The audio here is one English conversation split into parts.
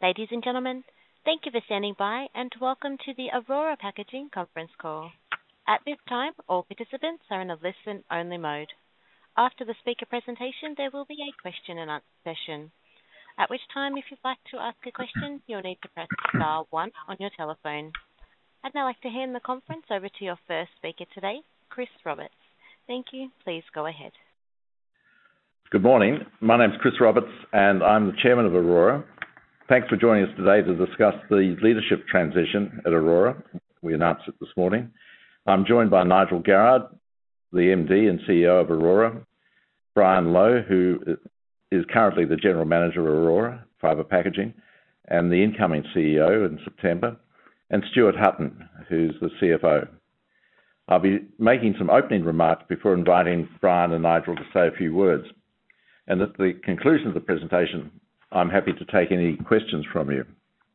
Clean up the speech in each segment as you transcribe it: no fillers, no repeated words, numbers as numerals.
Ladies and gentlemen, thank you for standing by and welcome to the Aurora Packaging conference call. At this time, all participants are in a listen-only mode. After the speaker presentation, there will be a question and answer session. At which time, if you'd like to ask a question, you'll need to press star 1 on your telephone. I'd now like to hand the conference over to your first speaker today, Chris Roberts. Thank you. Please go ahead. Good morning. My name's Chris Roberts and I'm the Chairman of Aurora. Thanks for joining us today to discuss the leadership transition at Aurora. We announced it this morning. I'm joined by Nigel Garrard, the MD and CEO of Aurora, Brian Lowe, who is currently the General Manager of Aurora Fibre Packaging and the incoming CEO in September, and Stuart Hutton, who's the CFO. I'll be making some opening remarks before inviting Brian and Nigel to say a few words. And at the conclusion of the presentation, I'm happy to take any questions from you.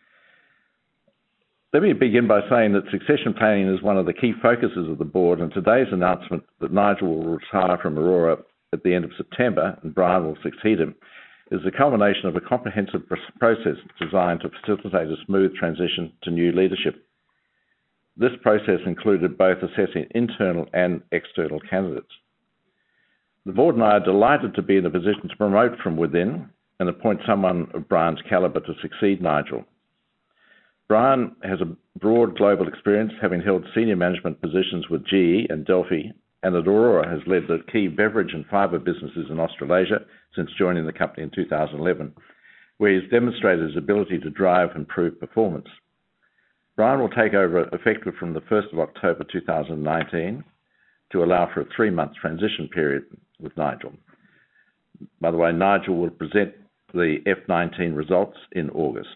Let me begin by saying that succession planning is one of the key focuses of the board, and today's announcement that Nigel will retire from Aurora at the end of September and Brian will succeed him is the culmination of a comprehensive process designed to facilitate a smooth transition to new leadership. This process included both assessing internal and external candidates. The board and I are delighted to be in a position to promote from within and appoint someone of Brian's calibre to succeed Nigel. Brian has a broad global experience, having held senior management positions with GE and Delphi, and at Aurora has led the key beverage and fibre businesses in Australasia since joining the company in 2011, where he's demonstrated his ability to drive improved performance. Brian will take over effective from the 1st of October 2019 to allow for a 3-month transition period with Nigel. By the way, Nigel will present the F19 results in August.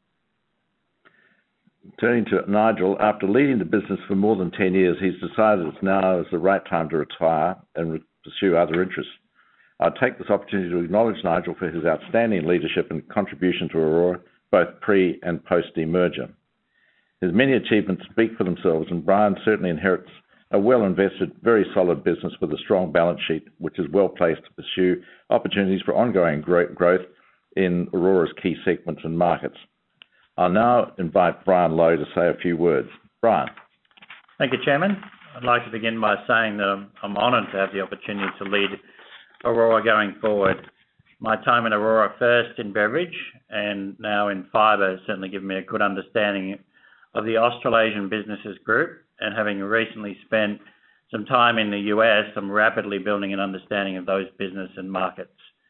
Turning to Nigel, after leading the business for more than 10 years, he's decided it's now is the right time to retire and pursue other interests. I'll take this opportunity to acknowledge Nigel for his outstanding leadership and contribution to Aurora, both pre and post-demerger. His many achievements speak for themselves, and Brian certainly inherits a well-invested, very solid business with a strong balance sheet, which is well placed to pursue opportunities for ongoing growth in Aurora's key segments and markets. I'll now invite Brian Lowe to say a few words. Brian. Thank you, Chairman. I'd like to begin by saying that I'm honoured to have the opportunity to lead Aurora going forward. My time in Aurora, first in beverage and now in fibre, has certainly given me a good understanding of the Australasian businesses group, and having recently spent some time in the US, I'm rapidly building an understanding of those business and markets.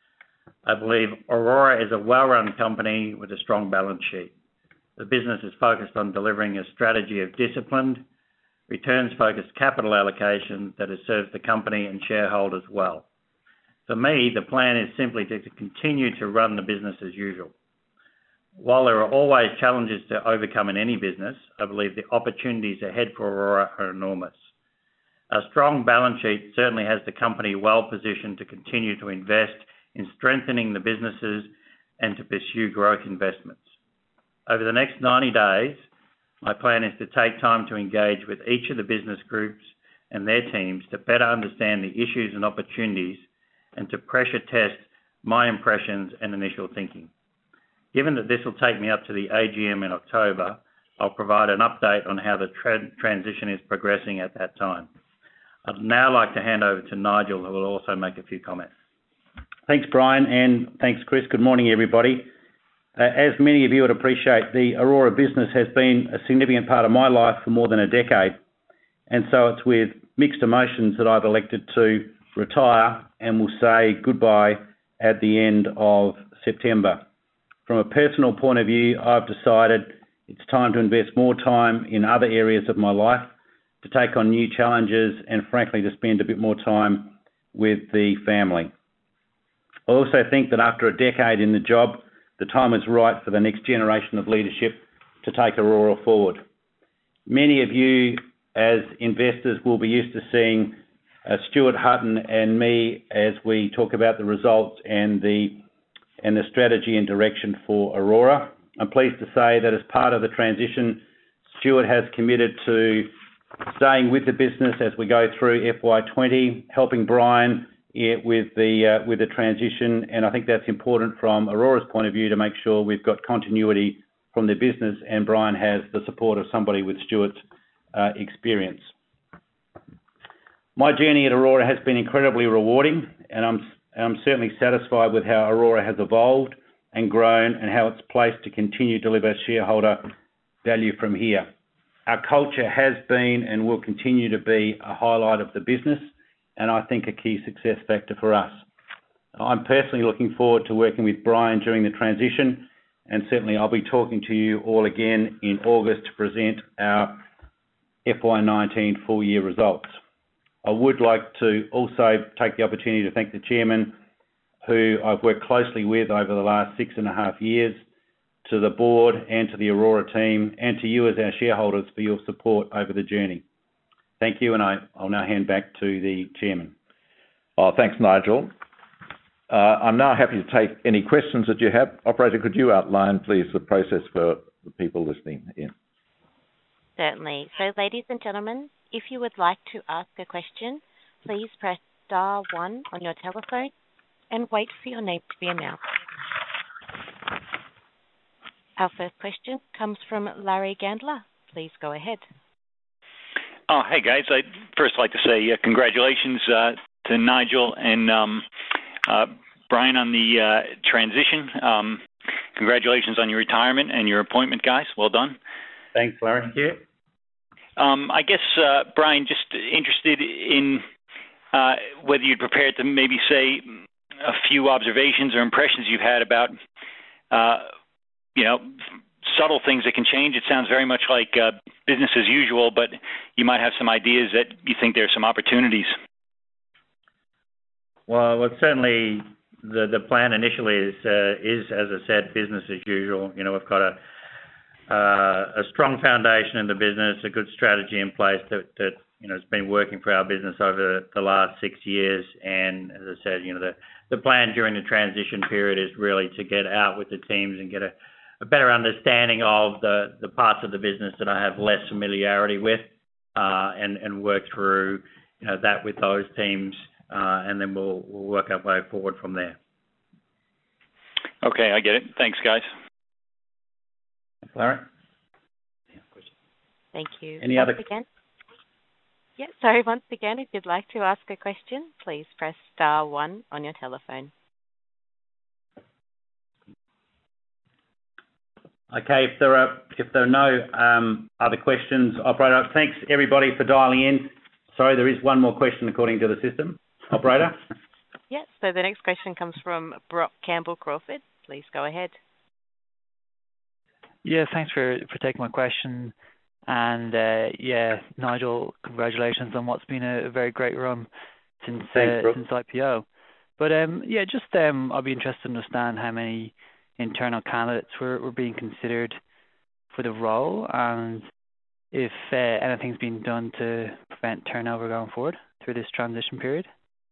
I believe Aurora is a well-run company with a strong balance sheet. The business is focused on delivering a strategy of disciplined, returns-focused capital allocation that has served the company and shareholders well. For me, the plan is simply to continue to run the business as usual. While there are always challenges to overcome in any business, I believe the opportunities ahead for Aurora are enormous. A strong balance sheet certainly has the company well positioned to continue to invest in strengthening the businesses and to pursue growth investments. Over the next 90 days, my plan is to take time to engage with each of the business groups and their teams to better understand the issues and opportunities and to pressure test my impressions and initial thinking. Given that this will take me up to the AGM in October, I'll provide an update on how the transition is progressing at that time. I'd now like to hand over to Nigel, who will also make a few comments. Thanks, Brian, and thanks, Chris. Good morning, everybody. As many of you would appreciate, the Aurora business has been a significant part of my life for more than a decade, and so it's with mixed emotions that I've elected to retire and will say goodbye at the end of September. From a personal point of view, I've decided it's time to invest more time in other areas of my life, to take on new challenges, and frankly, to spend a bit more time with the family. I also think that after a decade in the job, the time is right for the next generation of leadership to take Aurora forward. Many of you, as investors, will be used to seeing Stuart Hutton and me as we talk about the results and the strategy and direction for Aurora. I'm pleased to say that as part of the transition, Stuart has committed to staying with the business as we go through FY20, helping Brian with the transition, and I think that's important from Aurora's point of view to make sure we've got continuity from the business, and Brian has the support of somebody with Stuart's experience. My journey at Aurora has been incredibly rewarding, and I'm certainly satisfied with how Aurora has evolved and grown and how it's placed to continue to deliver shareholder value from here. Our culture has been and will continue to be a highlight of the business, and I think a key success factor for us. I'm personally looking forward to working with Brian during the transition, and certainly I'll be talking to you all again in August to present our FY19 full year results. I would like to also take the opportunity to thank the Chairman, who I've worked closely with over the last 6.5 years, to the board and to the Aurora team, and to you as our shareholders for your support over the journey. Thank you, and I'll now hand back to the Chairman. Oh, thanks, Nigel. I'm now happy to take any questions that you have. Operator, could you outline, please, the process for the people listening in? Certainly. So, ladies and gentlemen, if you would like to ask a question, please press star 1 on your telephone and wait for your name to be announced. Our first question comes from Larry Gandler. Please go ahead. Oh, hey guys. I'd first like to say congratulations to Nigel and Brian on the transition. Congratulations on your retirement and your appointment, guys. Well done. Thanks, Larry. Thank you. I guess, Brian, just interested in whether you'd prepared to maybe say a few observations or impressions you've had about, subtle things that can change. It sounds very much like business as usual, but you might have some ideas that you think there's some opportunities. Well, certainly the plan initially is, as I said, business as usual. We've got a strong foundation in the business, a good strategy in place that has been working for our business over the last 6 years. And as I said, the plan during the transition period is really to get out with the teams and get a better understanding of the parts of the business that I have less familiarity with, and work through that with those teams, and then we'll work our way forward from there. Okay, I get it. Thanks, guys. Larry? Thank you. Any other? Yeah, sorry, once again, if you'd like to ask a question, please press star 1 on your telephone. Okay, if there are no other questions, operator, thanks everybody for dialing in. Sorry, there is one more question according to the system. Operator? Yes, so the next question comes from Brock Campbell-Crawford. Please go ahead. Yeah, thanks for taking my question. And Nigel, congratulations on what's been a very great run since IPO. But I'd be interested to understand how many internal candidates were being considered for the role, and if anything's been done to prevent turnover going forward through this transition period.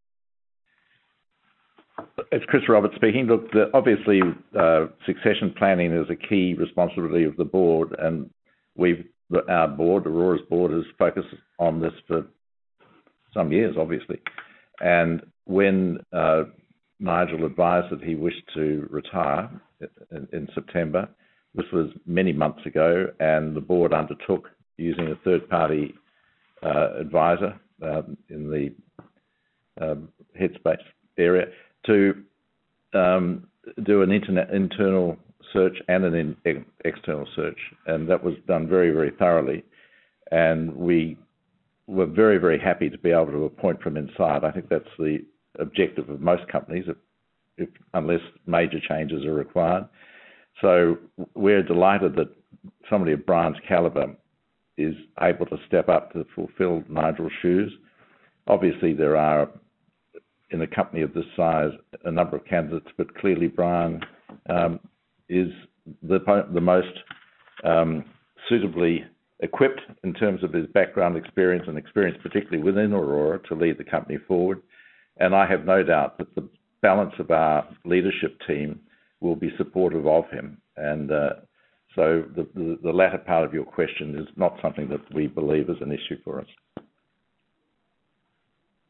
It's Chris Roberts speaking. Look, obviously, succession planning is a key responsibility of the board, and our board, Aurora's board, has focused on this for some years, obviously. And when Nigel advised that he wished to retire in September, this was many months ago, and the board undertook, using a third-party advisor in the Headspace area, to do an internal search and an external search, and that was done very, very thoroughly. And we were very, very happy to be able to appoint from inside. I think that's the objective of most companies, unless major changes are required. So we're delighted that somebody of Brian's calibre is able to step up to fulfil Nigel's shoes. Obviously, there are, in a company of this size, a number of candidates, but clearly Brian is the most suitably equipped in terms of his background experience and experience particularly within Aurora to lead the company forward. And I have no doubt that the balance of our leadership team will be supportive of him. And so the latter part of your question is not something that we believe is an issue for us.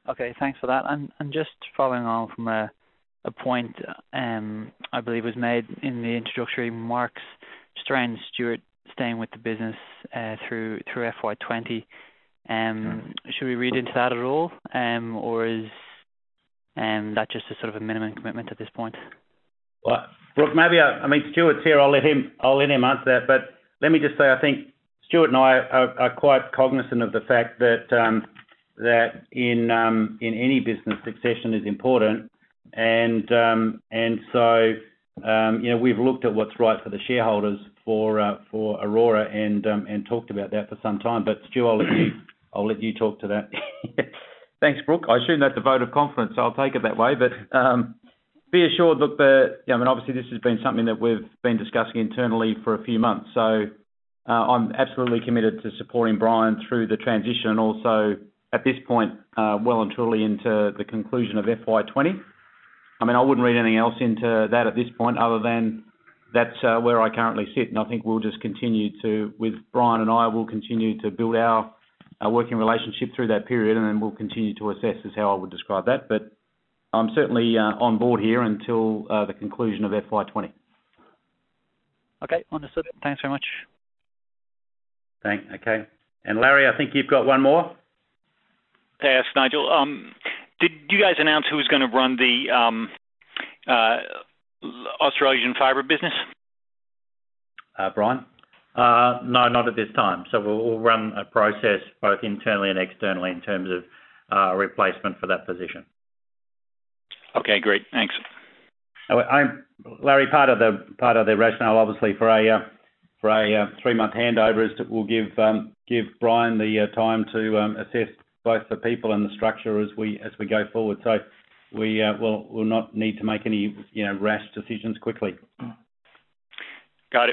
Okay, thanks for that. And just following on from a point I believe was made in the introductory remarks, just around Stuart staying with the business through FY20. Should we read into that at all, or is that just a sort of a minimum commitment at this point? Well, Brooke, maybe Stuart's here. I'll let him answer that. But let me just say, I think Stuart and I are quite cognizant of the fact that that in any business, succession is important, and so we've looked at what's right for the shareholders for Aurora and talked about that for some time. But Stu, I'll let you talk to that. Thanks, Brooke. I assume that's a vote of confidence, so I'll take it that way. But be assured, look, obviously this has been something that we've been discussing internally for a few months. So I'm absolutely committed to supporting Brian through the transition, and also at this point, well and truly into the conclusion of FY20. I wouldn't read anything else into that at this point, other than that's where I currently sit, and I think we'll just continue to, with Brian and I, we'll continue to build our working relationship through that period, and then we'll continue to assess is how I would describe that. But I'm certainly on board here until the conclusion of FY20. Okay, understood. Thanks very much. Okay. And Larry, I think you've got one more? Yes, Nigel. Did you guys announce who's going to run the Australasian fibre business? Brian? No, not at this time. So we'll run a process both internally and externally in terms of replacement for that position. Okay, great. Thanks. Larry, part of the rationale, obviously, for a 3-month handover is that we'll give Brian the time to assess both the people and the structure as we go forward. So we'll not need to make any rash decisions quickly. Got it.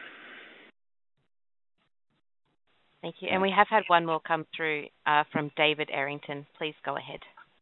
Thank you. And we have had one more come through from David Errington. Please go ahead.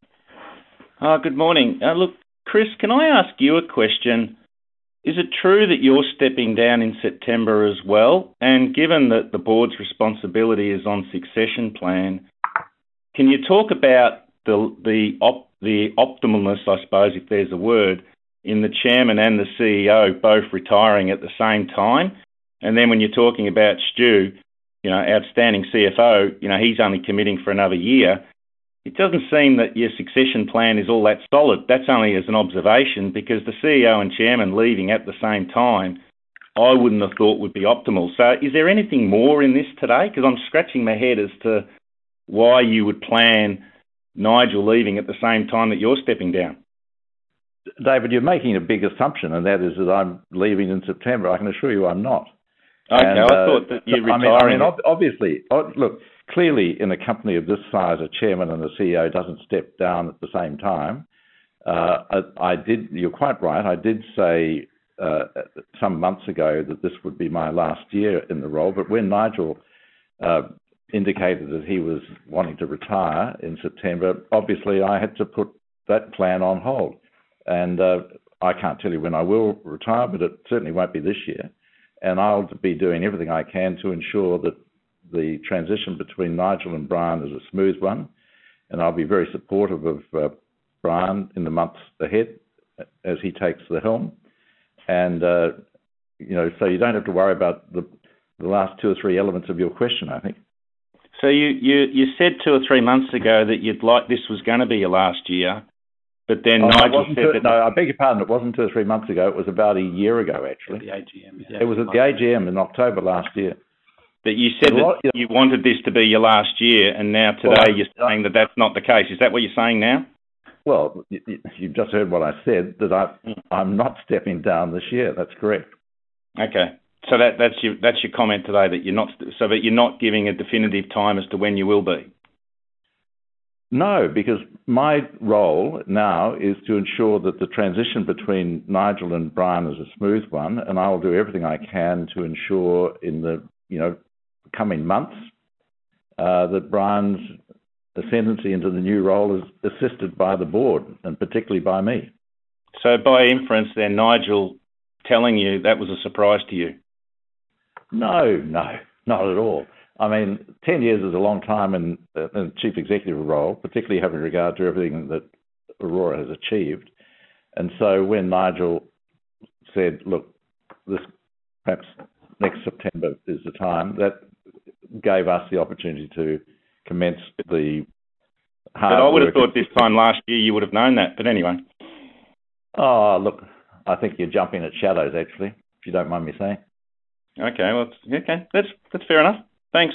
Good morning. Look, Chris, can I ask you a question? Is it true that you're stepping down in September as well? And given that the board's responsibility is on succession plan, can you talk about the optimalness, I suppose, if there's a word, in the chairman and the CEO both retiring at the same time? And then when you're talking about Stu, outstanding CFO, he's only committing for another year. It doesn't seem that your succession plan is all that solid. That's only as an observation, because the CEO and chairman leaving at the same time, I wouldn't have thought would be optimal. So is there anything more in this today? Because I'm scratching my head as to why you would plan Nigel leaving at the same time that you're stepping down. David, you're making a big assumption, and that is that I'm leaving in September. I can assure you I'm not. Okay, I thought that you're retiring. Obviously, look, clearly in a company of this size, a chairman and a CEO doesn't step down at the same time. You're quite right, I did say some months ago that this would be my last year in the role, but when Nigel indicated that he was wanting to retire in September, obviously I had to put that plan on hold. And I can't tell you when I will retire, but it certainly won't be this year. And I'll be doing everything I can to ensure that the transition between Nigel and Brian is a smooth one. And I'll be very supportive of Brian in the months ahead as he takes the helm. And, so you don't have to worry about the last 2 or 3 elements of your question, I think. So you said 2 or 3 months ago that you'd like this was going to be your last year, but then Nigel said that... No, I beg your pardon, it wasn't 2 or 3 months ago, it was about a year ago, actually. The AGM, yeah. It was at the AGM in October last year. But you said that you wanted this to be your last year, and now today you're saying that that's not the case. Is that what you're saying now? Well, you've just heard what I said, that I'm not stepping down this year. That's correct. Okay. So that's your comment today, that you're not giving a definitive time as to when you will be. No, because my role now is to ensure that the transition between Nigel and Brian is a smooth one, and I will do everything I can to ensure in the coming months that Brian's ascendancy into the new role is assisted by the board, and particularly by me. So by inference then, Nigel telling you that was a surprise to you? No, not at all. I mean, 10 years is a long time in a chief executive role, particularly having regard to everything that Aurora has achieved. And so when Nigel said, look, this perhaps next September is the time, that gave us the opportunity to commence the hard But I would have work. thought this time last year you would have known that. But anyway. Oh, look, I think you're jumping at shadows, actually, if you don't mind me saying. Okay, well, okay, that's fair enough. Thanks.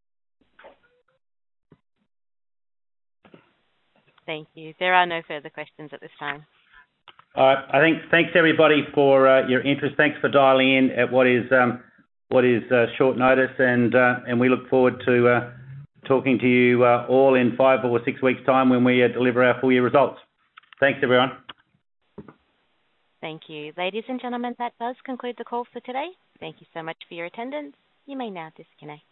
Thank you. There are no further questions at this time. All right. I think thanks everybody for your interest. Thanks for dialing in at what is short notice, and we look forward to talking to you all in 5 or 6 weeks' time when we deliver our full year results. Thanks, everyone. Thank you. Ladies and gentlemen, that does conclude the call for today. Thank you so much for your attendance. You may now disconnect.